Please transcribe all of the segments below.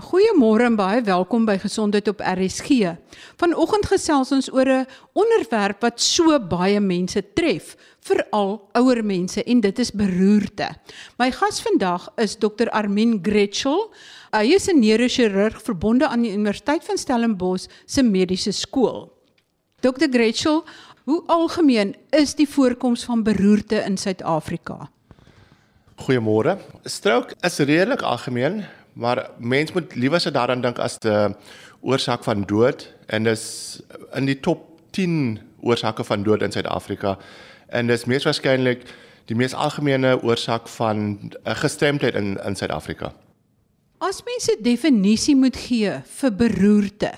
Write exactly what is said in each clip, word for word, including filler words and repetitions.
Goeiemôre en baie welkom by Gesondheid op R S G. Vanoggend gesels ons oor 'n onderwerp wat so baie mense tref, veral ouer mense, en dit is beroerte. My gas vandag is dokter Armin Gretschel. Hy is 'n neurochirurg verbonde aan die Universiteit van Stellenbosch se mediese skool. dokter Gretschel, hoe algemeen is die voorkoms van beroerte in Suid-Afrika? Goeiemôre. Stroke is redelik algemeen, maar mens moet liewer se daaraan dink as die oorsaak van dood, en dis in die top tien oorsake van dood in Suid-Afrika, en dis mees waarskynlik die mees algemene oorsaak van 'n gestremdheid in in Suid-Afrika. As mens 'n definisie moet gee vir beroerte,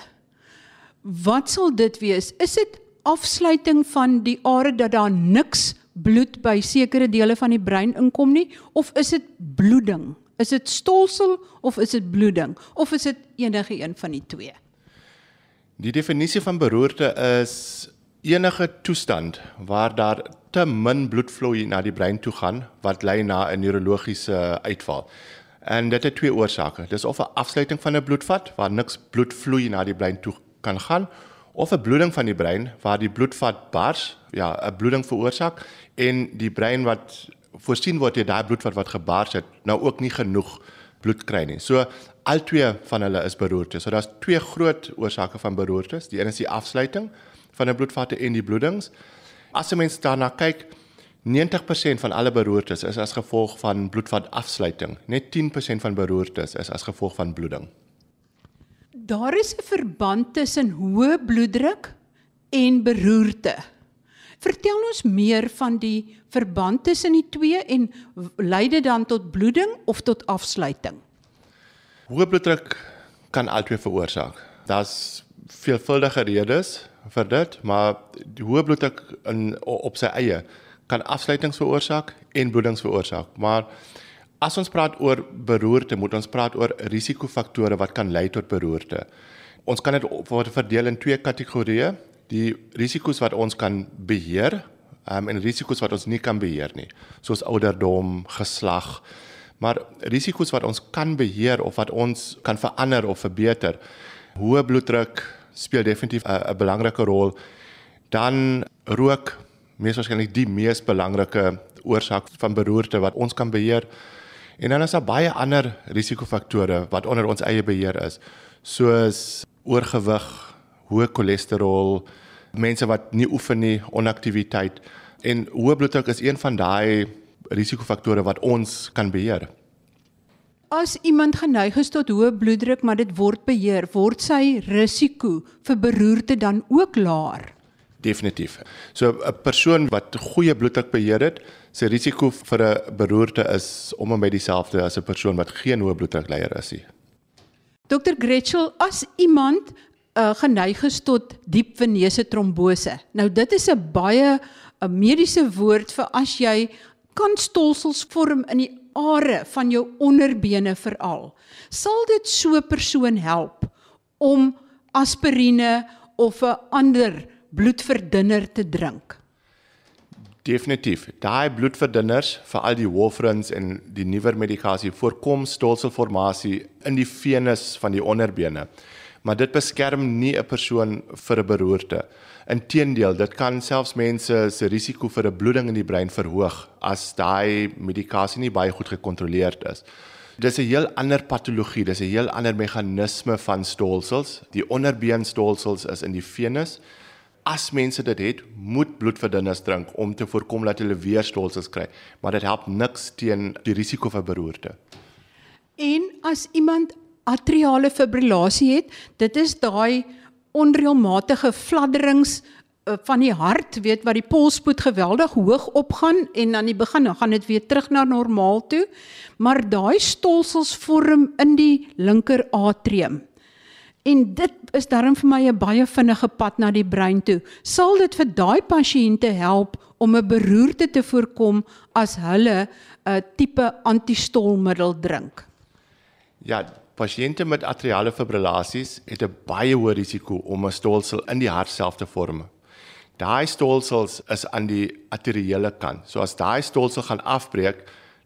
wat sal dit wees? Is dit afsluiting van die are dat daar niks bloed by sekere dele van die brein inkom nie, of is dit bloeding? Is dit stolsel of is dit bloeding? Of is dit enige een van die twee? Die definisie van beroerte is enige toestand waar daar te min bloedvloei na die brein toe gaan, wat lei na 'n neurologiese uitval. En dit het twee oorsake. Dis of 'n afsluiting van 'n bloedvat, waar niks bloedvloei na die brein toe kan gaan, of 'n bloeding van die brein, waar die bloedvat bars, ja, 'n bloeding veroorsaak, en die brein wat voorsien word deur daai bloedvat wat gebars het, nou ook nie genoeg bloed kry nie. So, al twee van hulle is beroerte. So, daar's twee groot oorsake van beroertes. Die een is die afsluiting van 'n bloedvatte en die bloedings. As 'n mens daarna kyk, negentig persent van alle beroertes is as gevolg van bloedvatafsluiting. Net tien persent van beroertes is as gevolg van bloeding. Daar is 'n verband tussen hoë bloeddruk en beroerte. Vertel ons meer van die verband tussen die twee en lei dit dan tot bloeding of tot afsluiting? Hoë bloeddruk kan albei veroorsaak. Daar's veelvuldige redes vir dit, maar die hoë bloeddruk in op sy eie kan afsluitings veroorsaak en bloedings veroorsaak. Maar as ons praat oor beroerte, moet ons praat oor risikofaktore wat kan lei tot beroerte. Ons kan dit verdeel in twee kategorieë. Die risiko's wat ons kan beheer, um, en risiko's wat ons nie kan beheer nie, soos ouderdom, geslag. Maar risiko's wat ons kan beheer of wat ons kan verander of verbeter, hoë bloeddruk speel definitief 'n belangrike rol. Dan rook, mees waarskynlik die mees belangrike oorsaak van beroerte wat ons kan beheer. En dan is daar baie ander risikofaktore wat onder ons eie beheer is, soos oorgewig, hoë cholesterol, mense wat nie oefen nie, onaktiwiteit, en hoë bloeddruk is een van daai risikofaktore wat ons kan beheer. As iemand geneig is tot hoë bloeddruk, maar dit word beheer, word sy risiko vir beroerte dan ook laer? Definitief. So 'n persoon wat goeie bloeddruk beheer het, sy risiko vir 'n beroerte is om en by dieselfde as 'n persoon wat geen hoë bloeddrukleier is nie. dokter Gretschel, as iemand uh, geneig is tot diep venese trombose, nou dit is 'n baie 'n mediese woord vir as jy kan stolsels vorm in die are van jou onderbene veral. Sal dit so 'n persoon help om aspirine of 'n ander bloedverdunner te drink? Definitief. Daai bloedverdunners, veral die warfarins en die nuwer medikasie, voorkom stolselformasie in die venus van die onderbene. Maar dit beskerm nie 'n persoon vir 'n beroerte. Inteendeel, dit kan selfs mense se risiko vir 'n bloeding in die brein verhoog as daai medikasie nie baie goed gekontroleerd is. Dis 'n heel ander patologie, dis 'n heel ander meganisme van stolsels. Die onderbeenstolsels is in die venus. As mense dit het, moet bloedverdunners drink om te voorkom dat hulle weer stolsels kry, maar dit help niks teen die risiko vir beroerte. En as iemand atriale fibrillasie het, dit is daai onreëlmatige fladderings uh, van die hart, weet wat die polspoed geweldig hoog opgaan en aan die begin dan gaan dit weer terug na normaal toe, maar daai stolsels vorm in die linker atrium. En dit is daarom vir my 'n baie vinnige pad na die brein toe. Sal dit vir daai pasiënte help om 'n beroerte te voorkom as hulle 'n tipe antistolmiddel drink? Ja, pasiënte met atriale fibrillasies het 'n baie hoë risiko om 'n stolsel in die hart self te vorm. Daai stolsels is aan die arteriële kant. So as daai stolsel gaan afbreek,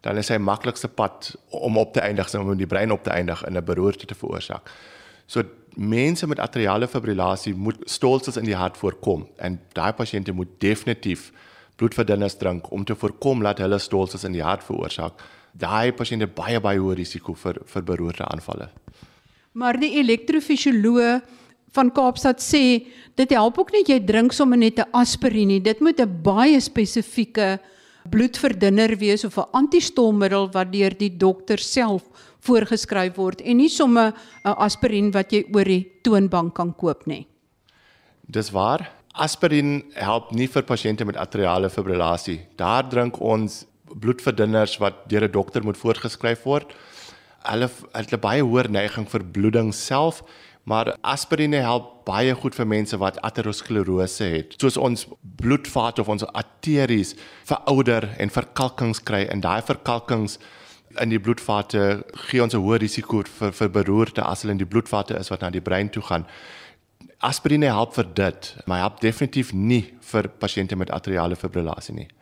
dan is sy maklikste pad om op te eindig, om die brein op te eindig in 'n beroerte te veroorsaak. So mense met atriale fibrillasie moet stolsels in die hart voorkom en daai pasiënte moet definitief bloedverdunners drink om te voorkom dat hulle stolsels in die hart veroorsaak. Daai pasiënte baie baie hoë risiko vir vir beroerte aanvalle. Maar die elektrofisioloog van Kaapstad sê, dit help ook nie jy drink sommer net 'n aspirien nie. Dit moet 'n baie spesifieke bloedverdunner wees of 'n antistolmiddel wat deur die dokter self voorgeskryf word en nie sommer 'n aspirien wat jy oor die toonbank kan koop nie. Dis waar. Aspirien help nie vir pasiënte met atriale fibrillasie. Daar drink ons bloedverdunners wat deur 'n dokter moet voorgeskryf word. Hulle het 'n baie hoër neiging vir bloeding self, maar aspirine help baie goed vir mense wat aterosklerose het. Soos ons bloedvate of ons arteries verouder en verkalkings kry en daai verkalkings in die bloedvate gee ons 'n hoë risiko vir vir beroerte as hulle in die bloedvate is wat na die brein toe gaan. Aspirine help vir dit, maar help definitief nie vir pasiënte met atriale fibrillasie nie.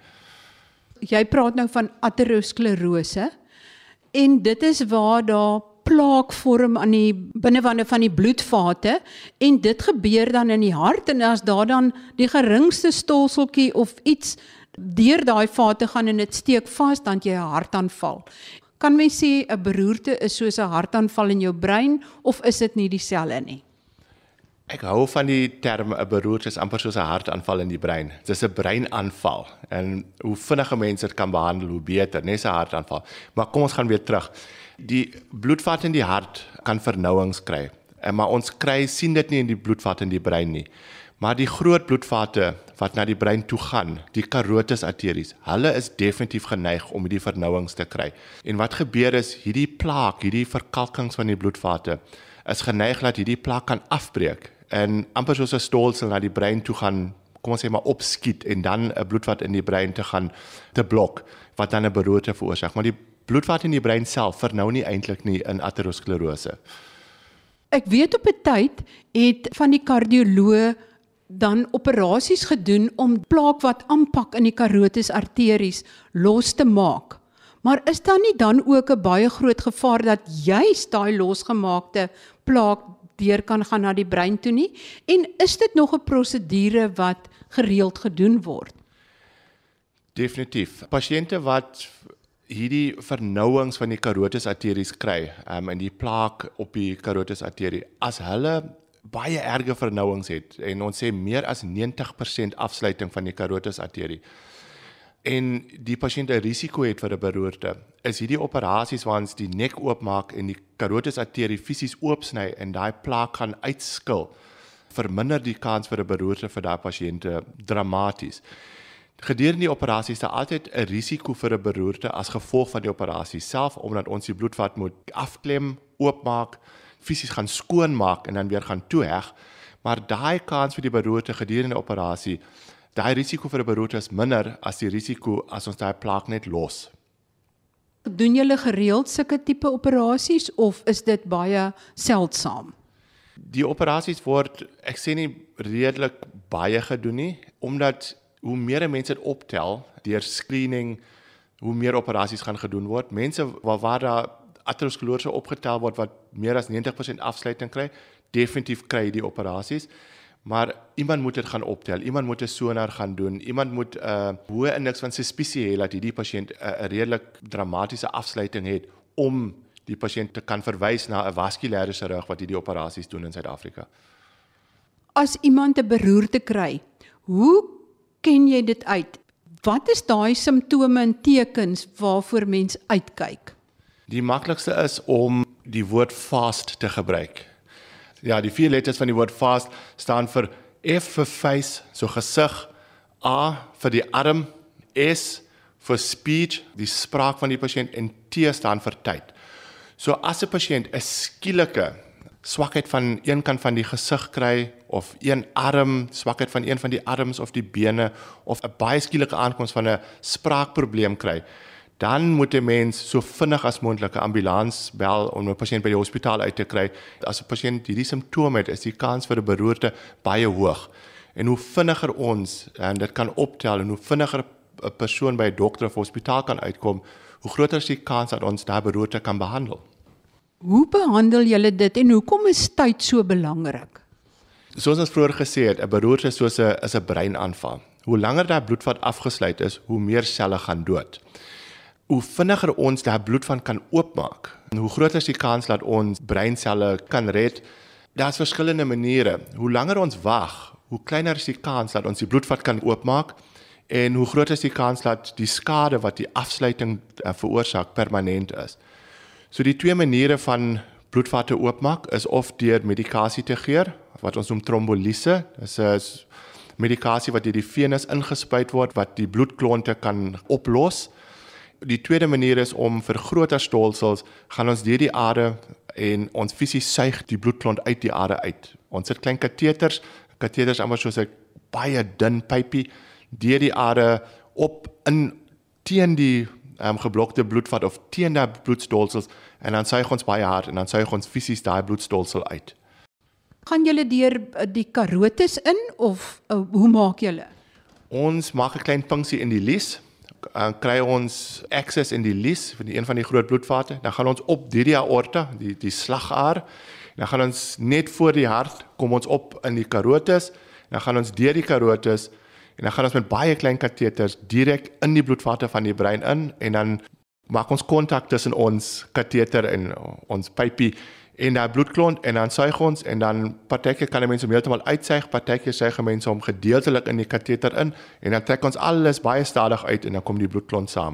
Jy praat nou van aterosklerose en dit is waar daar plaak vorm aan die binnewande van die bloedvate en dit gebeur dan in die hart en as daar dan die geringste stolseltjie of iets deur daai vate gaan en dit steek vas, dan jy 'n hartaanval. Kan mens sê 'n beroerte is soos 'n hartaanval in jou brein of is dit nie dieselfde nie? Ek hou van die term 'n beroerte is amper soos 'n hartaanval in die brein. Dit is 'n breinaanval en hoe vinniger mense dit kan behandel, hoe beter, net 'n hartaanval. Maar kom ons gaan weer terug. Die bloedvat in die hart kan vernouings kry, maar ons kry sien dit nie in die bloedvat in die brein nie. Maar die groot bloedvate wat na die brein toe gaan, die carotis arteries, hulle is definitief geneig om die vernouings te kry. En wat gebeur is, hierdie plaak, hierdie verkalkings van die bloedvate, is geneig dat hierdie plaak kan afbreek en amper soos 'n stolsel na die brein toe gaan, kom ons sê maar opskiet en dan 'n bloedvat in die brein te gaan te blok, wat dan 'n beroerte veroorsaak. Maar die bloedvat in die brein self vernou nie eintlik nie in aterosklerose. Ek weet op 'n tyd het van die kardioloë dan operasies gedoen om plaak wat aanpak in die carotis arteries los te maak. Maar is daar nie dan ook 'n baie groot gevaar dat juist daai losgemaakte plaak deur kan gaan na die brein toe nie? En is dit nog 'n prosedure wat gereeld gedoen word? Definitief. Pasiënte wat hierdie vernouings van die carotis arteries kry, um, en die plaak op die carotis arterie, as hulle baie erge vernouings het, en ons sê meer as negentig persent afsluiting van die carotis arterie, en die pasiënt 'n risiko het vir 'n beroerte, is hierdie operasies waar ons die nek oopmaak en die carotis arterie fisies oopsny en daai plaak gaan uitskil, verminder die kans vir 'n beroerte vir daai pasiënte dramaties. Gedurende die operasie is daar altyd 'n risiko vir 'n beroerte as gevolg van die operasie self, omdat ons die bloedvat moet afklem, oopmaak, fisies gaan skoonmaak en dan weer gaan toeheg, maar daai kans vir die beroerte gedurende die operasie, daai risiko vir 'n beroerte is minder as die risiko as ons daai plaak net los. Doen julle gereeld sulke tipe operasies of is dit baie seldsaam? Die operasies word, ek sê nie redelik baie gedoen nie, omdat hoe meer mense dit optel deur screening, hoe meer operasies gaan gedoen word. Mense waar, waar daar aterosklerose opgetel word wat meer as negentig persent afsluiting kry, definitief kry die operasies. Maar iemand moet dit gaan optel, iemand moet 'n sonar gaan doen, iemand moet 'n uh, hoë indeks van suspisie hê dat hierdie pasiënt 'n uh, redelik dramatiese afsluiting het om die pasiënt te kan verwys na 'n vaskulêre chirurg wat hierdie operasies doen in Suid-Afrika. As iemand 'n beroerte kry, hoe ken jy dit uit? Wat is daai simptome en tekens waarvoor mens uitkyk? Die maklikste is om die woord fast te gebruik. Ja, die vier letters van die woord fast staan vir F vir face, so gesig, A vir die arm, S vir speech, die spraak van die pasiënt, en T staan vir tyd. So as 'n pasiënt 'n skielike swakheid van een kant van die gesig kry, of een arm, swakheid van een van die arms of die bene, of 'n baie skielike aankoms van 'n spraakprobleem kry, dan moet 'n mens so vinnig as moontlik 'n ambulans bel om 'n pasiënt by die hospitaal uit te kry. As 'n pasiënt hierdie simptome het, is die kans vir 'n beroerte baie hoog. En hoe vinniger ons en dit kan optel en hoe vinniger 'n persoon by 'n dokter of hospitaal kan uitkom, hoe groter is die kans dat ons daai beroerte kan behandel. Hoe behandel julle dit en hoekom is tyd so belangrik? Soos ons vroeër gesê het, 'n beroerte is soos 'n is 'n breinaanval. Hoe langer daai bloedvat afgesluit is, hoe meer selle gaan dood. Hoe vinniger ons daai bloedvat kan oopmaak, en hoe groter is die kans dat ons breinselle kan red. Daar's verskillende maniere. Hoe langer ons wag, hoe kleiner is die kans dat ons die bloedvat kan oopmaak en hoe groter is die kans dat die skade wat die afsluiting uh, veroorsaak permanent is. So die twee maniere van bloedvatte oopmaak is of deur medikasie te gee, wat ons noem trombolise. Dis 'n medikasie wat deur die venus ingespuit word wat die bloedklonte kan oplos. Die tweede manier is om vir groter stolsels gaan ons deur die are en ons fisies suig die bloedklont uit die are uit. Ons sit klein kateters, kateters amper soos 'n baie dun pypie deur die are op in teen die um, geblokte bloedvat of teen die bloedstolsels en dan suig ons baie hard en dan suig ons fisies daai bloedstolsel uit. Gaan julle deur die karotes in of uh, hoe maak julle? Ons maak 'n klein punksie in die lies. Dan kry ons access in die lies van die een van die groot bloedvate. Dan gaan ons op deur die aorta, die die slagaar. Dan gaan ons net voor die hart kom ons op in die karotes. Dan gaan ons deur die karotes en dan gaan ons met baie klein kateters direk in die bloedvate van die brein in en dan maak ons kontak tussen ons kateter en ons pypie en daai bloedklont en dan suig ons en dan partykeer kan die mense hom heeltemal uitsuig, partykeer suig mense hom gedeeltelik in die kateter in en dan trek ons alles baie stadig uit en dan kom die bloedklont saam.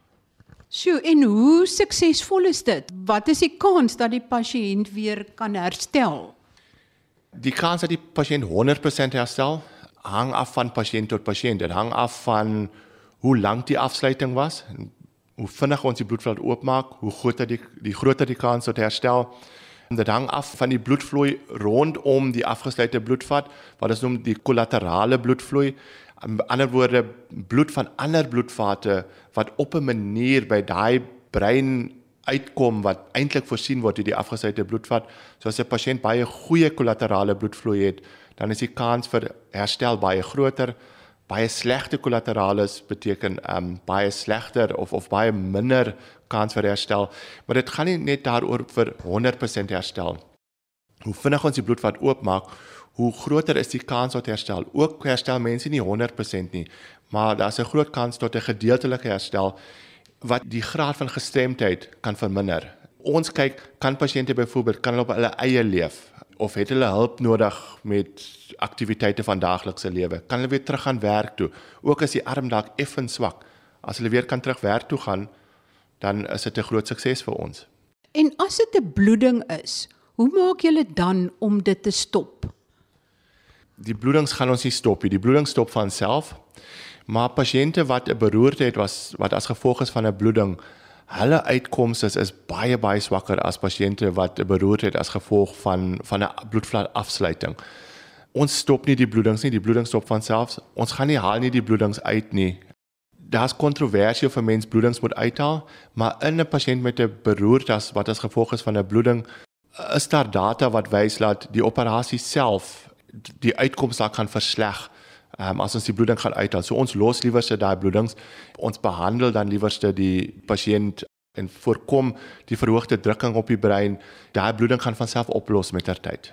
Sjoe, en hoe suksesvol is dit? Wat is die kans dat die pasiënt weer kan herstel? Die kans dat die pasiënt honderd persent herstel hang af van pasiënt tot pasiënt. Dit hang af van hoe lank die afsluiting was, hoe vinnig ons die bloedvat oopmaak, hoe groter die die groter die kans tot herstel. Dit hang af van die bloedvloei rondom die afgesluite bloedvat, wat ons noem die kollaterale bloedvloei. In ander woorde, bloed van ander bloedvate wat op 'n manier by daai brein uitkom wat eintlik voorsien word deur die afgesluite bloedvat. So as 'n pasiënt baie goeie kollaterale bloedvloei het, dan is die kans vir herstel baie groter. Baie slegte kollaterales beteken um, baie slegter of of baie minder kans vir herstel, maar dit gaan nie net daaroor vir honderd persent herstel. Hoe vinnig ons die bloedvat oopmaak, hoe groter is die kans tot herstel. Ook herstel mense nie honderd persent nie, maar daar's 'n groot kans tot 'n gedeeltelike herstel wat die graad van gestremdheid kan verminder. Ons kyk, kan pasiënte byvoorbeeld kan hulle op hulle eie leef of het hulle hulp nodig met aktiwiteite van daaglikse lewe? Kan hulle weer terug gaan werk toe? Ook as die arm dalk effens swak, as hulle weer kan terug werk toe gaan, dan is dit 'n groot sukses vir ons. En as dit 'n bloeding is, hoe maak julle dan om dit te stop? Die bloedings gaan ons nie stop nie. Die bloeding stop van self. Maar pasiënte wat 'n beroerte het was wat as gevolg is van 'n bloeding, hulle uitkomste is, is baie baie swakker as pasiënte wat 'n beroerte het as gevolg van van 'n bloedvat afsluiting. Ons stop nie die bloedings nie, die bloeding stop van self. Ons gaan nie haal nie die bloedings uit nie. Daar's kontroversie of 'n mens bloedings moet uithaal, maar in 'n pasiënt met 'n beroerte wat as gevolg is van 'n bloeding, is daar data wat wys dat die operasie self die uitkoms daar kan versleg um, as ons die bloeding gaan uithaal. So ons los liewerste daai bloedings, ons behandel dan liewerste die pasiënt en voorkom die verhoogde drukking op die brein. Daai bloeding gaan van self oplos met ter tyd.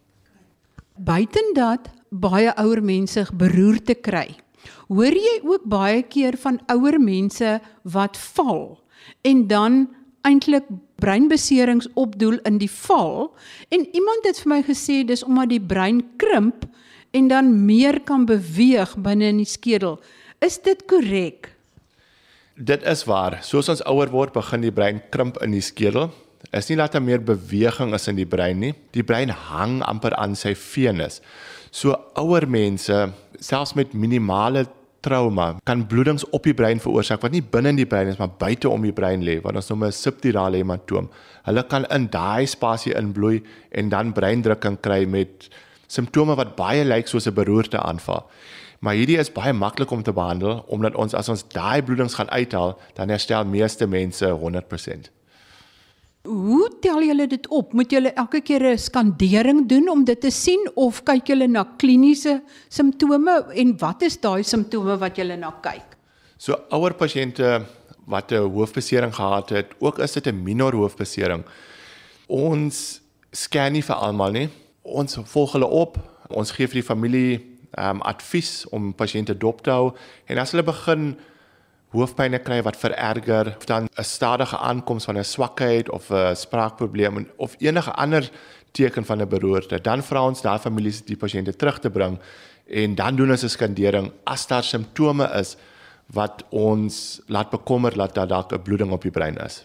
Buiten dat baie ouer mense beroerte kry, hoor jy ook baie keer van ouer mense wat val en dan eintlik breinbeserings opdoel in die val en iemand het vir my gesê dis omdat die brein krimp en dan meer kan beweeg binne in die skedel. Is dit korrek? Dit is waar. Soos ons ouer word, begin die brein krimp in die skedel. Is nie dat daar meer beweging is in die brein nie. Die brein hang amper aan sy venus. So ouer mense, selfs met minimale trauma, kan bloedings op die brein veroorsaak wat nie binne in die brein is, maar buite om die brein lê, wat ons noem 'n subdurale hematoom. Hulle kan in daai spasie inbloei en dan breindrukking kry met simptome wat baie lyk soos 'n beroerte aanval. Maar hierdie is baie maklik om te behandel, omdat ons as ons daai bloedings gaan uithaal, dan herstel meeste mense honderd persent. Hoe tel julle dit op? Moet julle elke keer 'n skandering doen om dit te sien of kyk julle na kliniese simptome en wat is daai simptome wat julle na kyk? So ouer pasiënte wat 'n hoofbesering gehad het, ook is dit 'n minor hoofbesering. Ons scan nie vir almal nie. Ons volg hulle op. Ons gee vir die familie um, advies om pasiënte dop te hou en as hulle begin hoofpynne kry wat vererger of dan 'n stadige aankoms van 'n swakheid of 'n spraakprobleem of enige ander teken van 'n beroerte, dan vra ons daai families die pasiënte terug te bring en dan doen ons 'n skandering as daar simptome is wat ons laat bekommer dat daar dalk 'n bloeding op die brein is.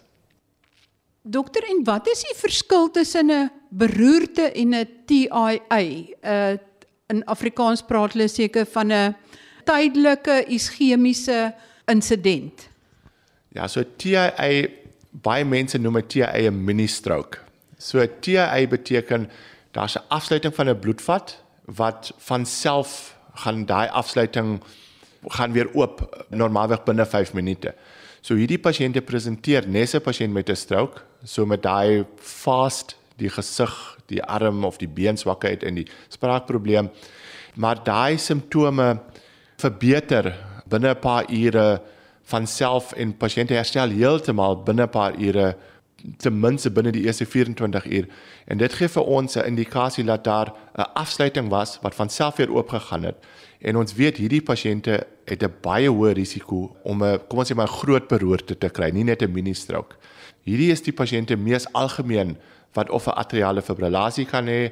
Dokter, en wat is die verskil tussen 'n beroerte en 'n T I A? Uh, in Afrikaans praat hulle seker van 'n tydelike ischemiese insident. Ja, so T I A, baie mense noem 'n T I A 'n mini-stroke. So T I A beteken daar's 'n afsluiting van 'n bloedvat wat van self gaan daai afsluiting gaan weer oop normaalweg binne vyf minute. So hierdie pasiënte presenteer nes 'n pasiënt met 'n stroke, so met daai fast, die gesig, die arm of die beenswakheid en die spraakprobleem, maar daai simptome verbeter binne 'n paar ure van self en pasiënte herstel heeltemal binne 'n paar ure, ten minste binne die eerste vyf-en-twintig uur. En dit gee vir ons 'n indikasie dat daar 'n afsluiting was wat van self weer oopgegaan het. En ons weet hierdie pasiënte het 'n baie hoë risiko om 'n kom ons sê maar 'n groot beroerte te kry, nie net 'n mini-stroke. Hierdie is die pasiënte mees algemeen wat of 'n atriale fibrillasie kan hê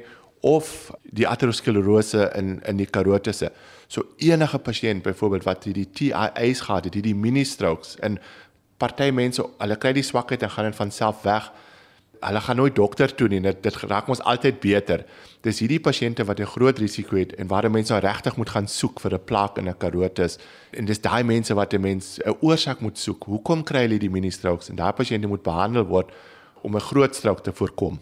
of die aterosklerose in in die karotisse. So enige pasiënt byvoorbeeld wat hierdie T I A's gehad het, hierdie mini-strokes, en party mense, hulle kry die swakheid en gaan dit van self weg. Hulle gaan nooit dokter toe nie, dit, dit raak ons altyd beter. Dis hierdie pasiënte wat 'n groot risiko het en waar 'n mens nou regtig moet gaan soek vir 'n plaak in 'n karotis. En dis daai mense wat 'n mens 'n oorsaak moet soek. Hoekom kry hulle die mini-strokes? En daai pasiënte moet behandel word om 'n groot stroke te voorkom.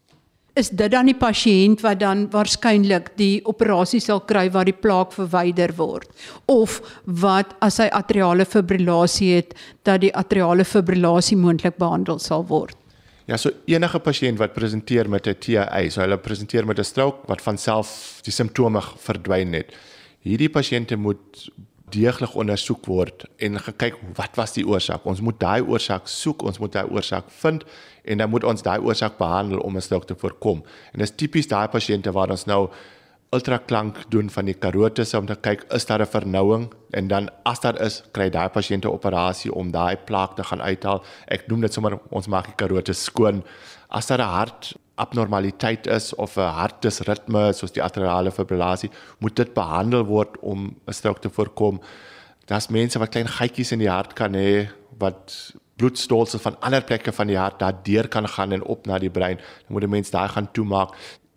Is dit dan die pasiënt wat dan waarskynlik die operasie sal kry waar die plaak verwyder word, of wat as hy atriale fibrillasie het, dat die atriale fibrillasie moontlik behandel sal word? Ja, so enige pasiënt wat presenteer met 'n T I A, so hulle presenteer met 'n stroke wat van self die simptome verdwyn het. Hierdie pasiënte moet deeglik ondersoek word en gekyk wat was die oorsaak. Ons moet daai oorsaak soek, ons moet daai oorsaak vind en dan moet ons daai oorsaak behandel om 'n stroke te voorkom. En dis tipies daai pasiënte waar ons nou ultraklank doen van die karotisse om te kyk is daar 'n vernouing en dan as daar is, kry daai pasiënte operasie om daai plaak te gaan uithaal. Ek noem dit sommer ons maak die karotis skoon. As daar 'n hart abnormaliteit is of 'n hartdisritme soos die atriale fibrillasie, moet dit behandel word om 'n stroke te voorkom. Daar's mense wat klein gaatjies in die hart kan hê wat bloedstolsels van ander plekke van die hart daardeur kan gaan en op na die brein. Dan moet 'n mens daai gaan toemaak.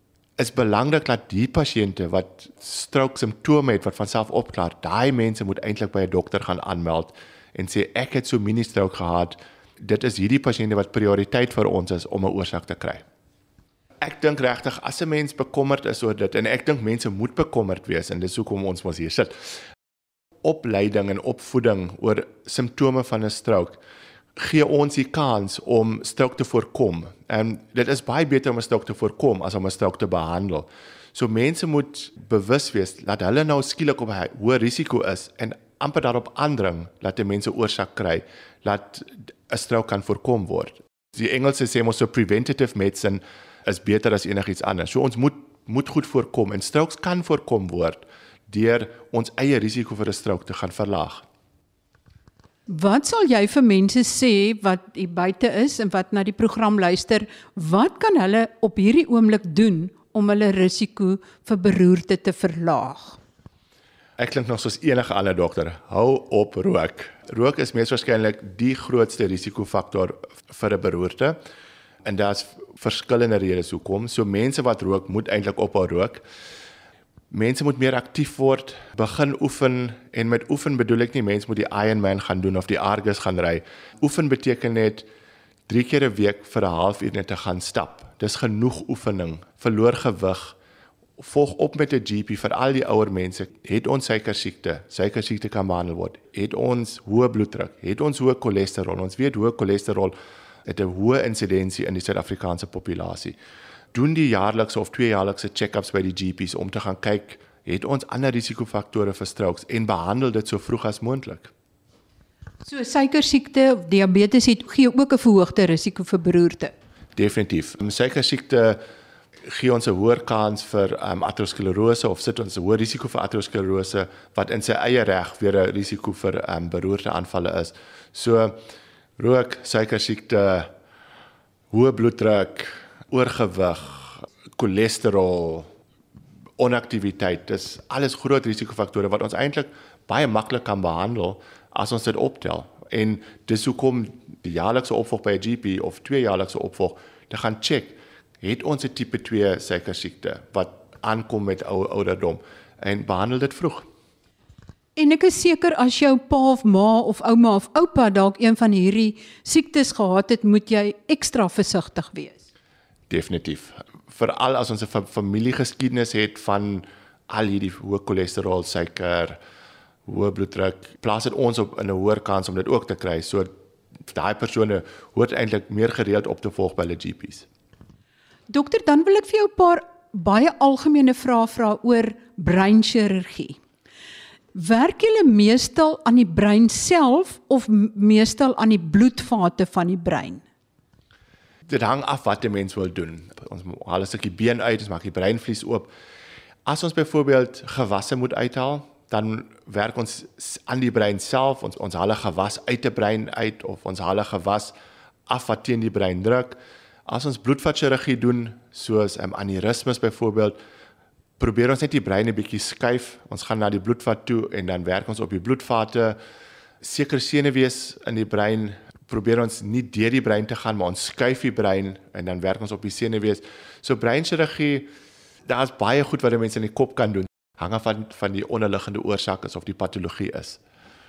Is belangrik dat die pasiënte wat stroke simptome het wat van self opklaar, daai mense moet eintlik by 'n dokter gaan aanmeld en sê ek het so mini-stroke gehad. Dit is hierdie pasiënte wat prioriteit vir ons is om 'n oorsaak te kry. Ek dink regtig as 'n mens bekommerd is oor dit en ek dink mense moet bekommerd wees en dis hoekom ons mos hier sit. Opleiding en opvoeding oor simptome van 'n stroke gee ons die kans om stroke te voorkom. En dit is baie beter om 'n stroke te voorkom as om 'n stroke te behandel. So mense moet bewus wees dat hulle nou skielik op 'n hoë risiko is en amper daarop aandring dat 'n mens 'n oorsaak kry dat 'n stroke kan voorkom word. Die Engelse sê mos so preventative medicine is beter as enigiets anders. So ons moet moet goed voorkom en strokes kan voorkom word deur ons eie risiko vir 'n stroke te gaan verlaag. Wat sal jy vir mense sê wat hier buite is en wat na die program luister, wat kan hulle op hierdie oomblik doen om hulle risiko vir beroerte te verlaag? Ek klink nog soos enige ander dokter. Hou op rook. Rook is mees waarskynlik die grootste risikofaktor vir 'n beroerte. En daar's verskillende redes hoekom. So mense wat rook moet eintlik ophou rook. Mense moet meer aktief word, begin oefen en met oefen bedoel ek nie mense moet die Ironman gaan doen of die Argus gaan ry. Oefen beteken net drie keer 'n week vir 'n halfuur net te gaan stap. Dis genoeg oefening. Verloor gewig. Volg op met 'n G P vir al die ouer mense. Het ons suikersiekte? Suikersiekte kan behandel word. Het ons hoë bloeddruk? Het ons hoë cholesterol? Ons weet hoë cholesterol het 'n hoë insidensie in die Suid-Afrikaanse populasie. Doen die jaarlikse of tweejaarlikse check-ups by die G P's om te gaan kyk, het ons ander risikofaktore vir strokes en behandel dit so vroeg as moontlik. So suikersiekte of diabetes het gee ook 'n verhoogde risiko vir beroerte. Definitief. Suikersiekte gee ons 'n hoër kans vir um, aterosklerose of sit ons 'n hoër risiko vir aterosklerose wat in sy eie reg weer 'n risiko vir um, beroerteaanvalle is. So rook, suikersiekte, hoë bloeddruk, oorgewig, cholesterol, onaktiwiteit, dis alles groot risikofaktore wat ons eintlik baie maklik kan behandel as ons dit optel. En dis hoekom die jaarlikse opvolg by 'n G P of tweejaarlikse opvolg te gaan check, het ons 'n tipe twee suikersiekte wat aankom met ou ouderdom en behandel dit vroeg. En ek is seker as jou pa of ma of ouma of oupa dalk een van hierdie siektes gehad het, moet jy ekstra versigtig wees. Definitief. Veral as ons 'n fa familiegeskiedenis het van al hierdie hoë cholesterol, suiker, hoë bloeddruk, plaas dit ons op in 'n hoër kans om dit ook te kry. So daai persone hoort eintlik meer gereeld op te volg by hulle G P's. Dokter, dan wil ek vir jou 'n paar baie algemene vrae vra oor breinchirurgie. Werk julle meestal aan die brein self of meestal aan die bloedvate van die brein? Dit hang af wat die mens wil doen. Ons haal 'n stukkie been uit, ons maak die breinvlies oop. As ons byvoorbeeld gewasse moet uithaal, dan werk ons aan die brein self, ons ons haal 'n gewas uit die brein uit of ons haal 'n gewas af wat teen die brein druk. As ons bloedvatchirurgie doen, soos um, aneurysmes byvoorbeeld, probeer ons net die brein 'n bietjie skuif. Ons gaan na die bloedvat toe en dan werk ons op die bloedvate. Sekere senuwees in die brein probeer ons nie deur die brein te gaan, maar ons skuif die brein en dan werk ons op die senuwees. So breinchirurgie, daar's baie goed wat die mense in die kop kan doen. Hang af van van die onderliggende oorsaak is of die patologie is.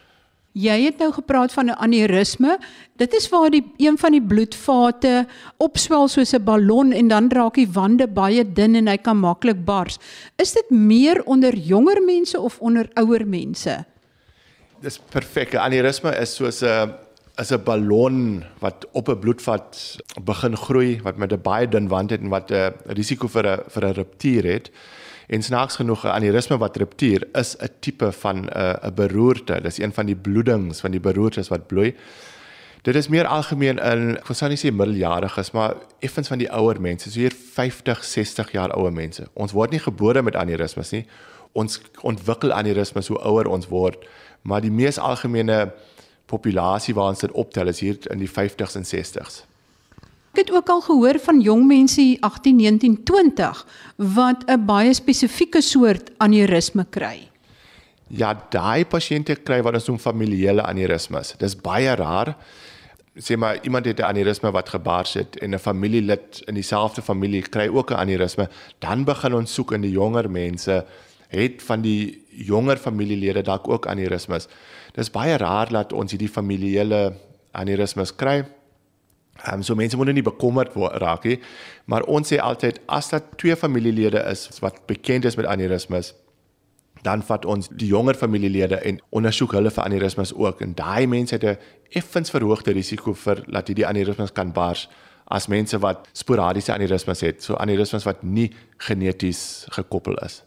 Jy het nou gepraat van 'n aneurysme. Dit is waar die een van die bloedvate opswel soos 'n ballon en dan raak die wande baie dun en hy kan maklik bars. Is dit meer onder jonger mense of onder ouer mense? Dis perfek. 'n Aneurysme is soos 'n is 'n ballon wat op 'n bloedvat begin groei, wat met 'n baie dun wand het en wat 'n risiko vir 'n vir 'n ruptuur het. En snaaks genoeg, 'n aneurysme wat ruptuur is 'n tipe van 'n uh, 'n beroerte. Dis een van die bloedings, van die beroertes wat bloei. Dit is meer algemeen in, ek sou nie sê middeljariges, maar effens van die ouer mense, so hier vyftig, sestig jaar ouer mense. Ons word nie gebore met aneurysmes nie. Ons ontwikkel aneurysmes hoe ouer ons word, maar die mees algemene populasie waar ons dit optel is hier in die vyftigs en sestigs. Ek het ook al gehoor van jong mense agtien, negentien, twintig wat 'n baie spesifieke soort aneurysme kry. Ja, daai pasiënte kry wat ons noem familiale aneurysmes. Dis baie raar. Sê maar iemand het 'n aneurysme wat gebars het en 'n familielid in dieselfde familie kry ook 'n aneurysme, dan begin ons soek in die jonger mense, het van die jonger familielede dalk ook aneurysmes. Dis baie raar dat ons hierdie familiale aneurysmes kry. Um, so mense moet nie bekommerd raak nie, maar ons sê altyd as dat twee familielede is wat bekend is met aneurysmes, dan vat ons die jonger familielede en ondersoek hulle vir aneurysmes ook. En daai mense het 'n effens verhoogde risiko vir dat hierdie aneurysmes kan bars as mense wat sporadiese aneurysmes het, so aneurysmes wat nie geneties gekoppel is.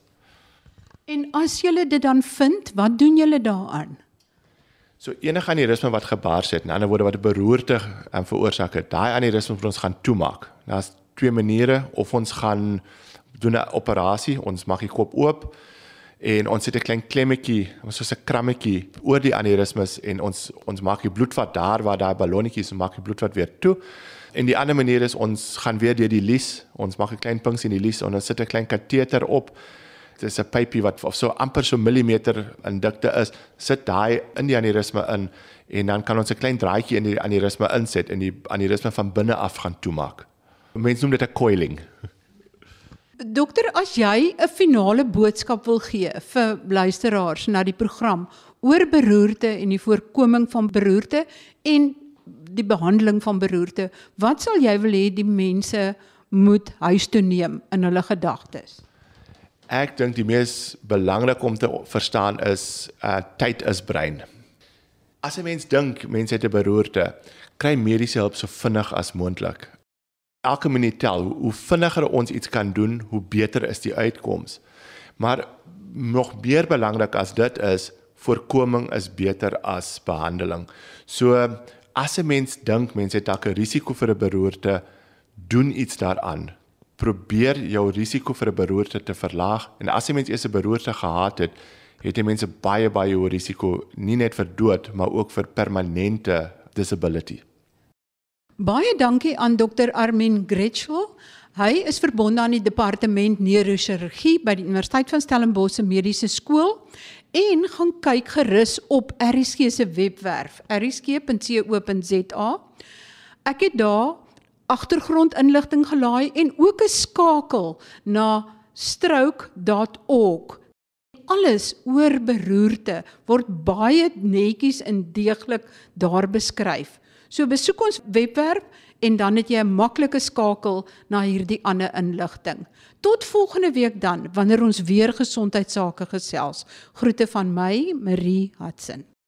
En as julle dit dan vind, wat doen julle daaraan? So enige aneurysme wat gebars het, in ander woorde wat 'n beroerte um, veroorsaak het, daai aneurysme moet ons gaan toemaak. Daar's twee maniere, of ons gaan doen 'n operasie, ons maak die kop oop en ons sit 'n klein klemmetjie, soos 'n krammetjie oor die aneurysmes en ons ons maak die bloedvat daar waar daai ballonnetjies is, maak die bloedvat weer toe. En die ander manier is ons gaan weer deur die lies, ons maak 'n klein pinks in die lies en ons sit 'n klein kateter op. Dit is 'n pypie wat of so amper so millimeter in dikte is, sit daai in die aneurysme in en dan kan ons 'n klein draadjie in die aneurysme inset en die aneurysme van binne af gaan toemaak. Mense noem dit 'n coiling. Dokter, as jy 'n finale boodskap wil gee vir luisteraars na die program oor beroerte en die voorkoming van beroerte en die behandeling van beroerte, wat sal jy wil hê die mense moet huis toe neem in hulle gedagtes? Ek dink die mees belangrik om te verstaan is, uh, tyd is brein. As 'n mens dink, mense het 'n beroerte, kry mediese hulp so vinnig as moontlik. Elke minuut tel, hoe vinniger ons iets kan doen, hoe beter is die uitkoms. Maar nog meer belangrik as dit is, voorkoming is beter as behandeling. So as 'n mens dink mense het dalk 'n risiko vir 'n beroerte, doen iets daaraan. Probeer jou risiko vir 'n beroerte te verlaag en as 'n mens eers 'n beroerte gehad het, het jy mense baie baie hoë risiko nie net vir dood, maar ook vir permanente disability. Baie dankie aan dokter Armin Gretschel. Hy is verbonde aan die departement neurochirurgie by die Universiteit van Stellenbosch se Mediese Skool en gaan kyk gerus op R S G se webwerf r s g punt co punt z a. Ek het daar agtergrondinligting gelaai en ook 'n skakel na stroke dot org. Alles oor beroerte word baie netjies en deeglik daar beskryf. So besoek ons webwerf en dan het jy 'n maklike skakel na hierdie ander inligting. Tot volgende week dan, wanneer ons weer gesondheidsake gesels. Groete van my, Marie Hudson.